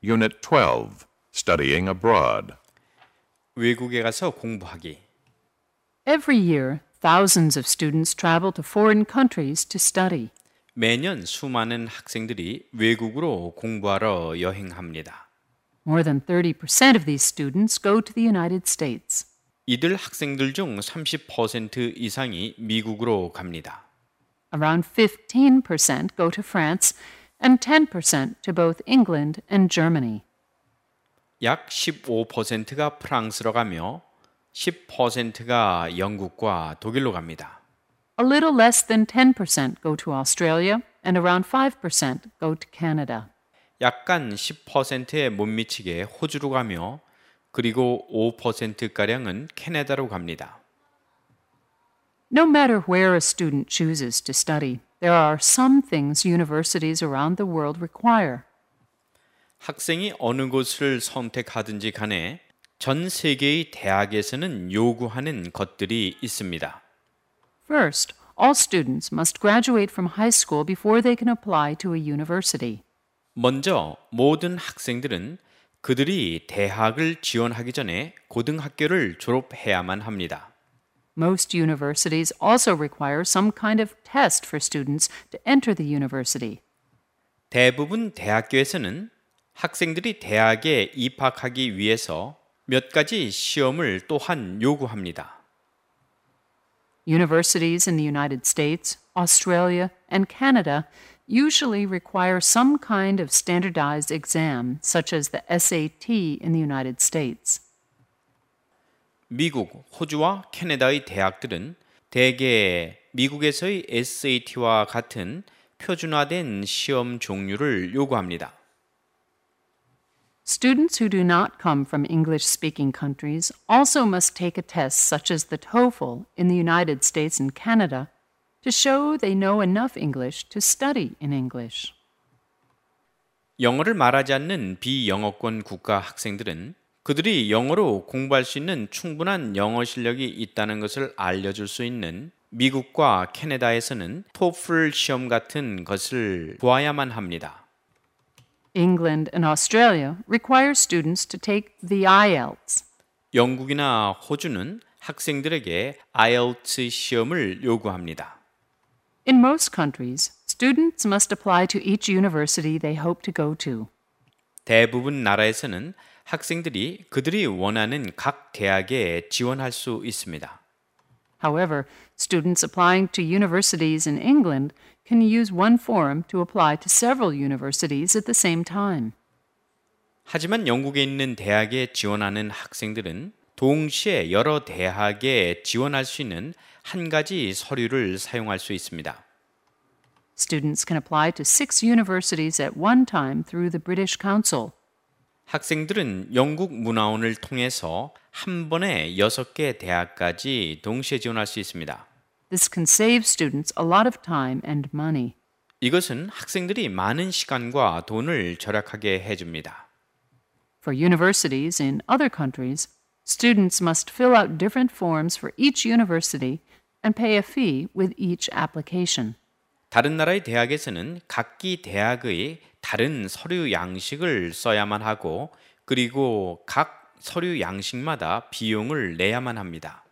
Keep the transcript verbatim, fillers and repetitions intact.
Unit twelve, Studying Abroad. 외국에 가서 공부하기. Every year, thousands of students travel to foreign countries to study. 매년 수많은 학생들이 외국으로 공부하러 여행합니다. More than thirty percent of these students go to the United States. 이들 학생들 중 삼십 퍼센트 이상이 미국으로 갑니다. Around fifteen percent go to France and ten percent to both England and Germany. 약 십오 퍼센트가 프랑스로 가며 십 퍼센트가 영국과 독일로 갑니다. A little less than ten percent go to Australia and around five percent go to Canada. 약간 십 퍼센트에 못 미치게 호주로 가며 그리고 오 퍼센트가량은 캐나다로 갑니다. No matter where a student chooses to study, there are some things universities around the world require. 학생이 어느 곳을 선택하든지 간에 전 세계의 대학에서는 요구하는 것들이 있습니다. First, all students must graduate from high school before they can apply to a university. 먼저 모든 학생들은 그들이 대학을 지원하기 전에 고등학교를 졸업해야만 합니다. Most universities also require some kind of test for students to enter the university. 대부분 대학교에서는 학생들이 대학에 입학하기 위해서 몇 가지 시험을 또한 요구합니다. Universities in the United States, Australia, and Canada usually require some kind of standardized exam, such as the S A T in the United States. 미국, 호주와 캐나다의 대학들은 대개 미국에서의 에스 에이 티와 같은 표준화된 시험 종류를 요구합니다. Students who do not come from English-speaking countries also must take a test such as the TOEFL in the United States and Canada to show they know enough English to study in English. 영어를 말하지 않는 비영어권 국가 학생들은 그들이 영어로 공부할 수 있는 충분한 영어 실력이 있다는 것을 알려줄 수 있는 미국과 캐나다에서는 토플 시험 같은 것을 보아야만 합니다. England and Australia require students to take the I E L T S. 영국이나 호주는 학생들에게 아이엘츠 시험을 요구합니다. In most countries, students must apply to each university they hope to go to. 대부분 나라에서는 학생들이 그들이 원하는 각 대학에 지원할 수 있습니다. However, students applying to universities in England can use one form to apply to several universities at the same time. 하지만 영국에 있는 대학에 지원하는 학생들은 동시에 여러 대학에 지원할 수 있는 한 가지 서류를 사용할 수 있습니다. Students can apply to six universities at one time through the British Council. 학생들은 영국 문화원을 통해서 한 번에 여섯 개 대학까지 동시에 지원할 수 있습니다. This can save students a lot of time and money. 이것은 학생들이 많은 시간과 돈을 절약하게 해줍니다. For universities in other countries, students must fill out different forms for each university and pay a fee with each application. 다른 나라의 대학에서는 각기 대학의 다른 서류 양식을 써야만 하고 그리고 각 서류 양식마다 비용을 내야만 합니다.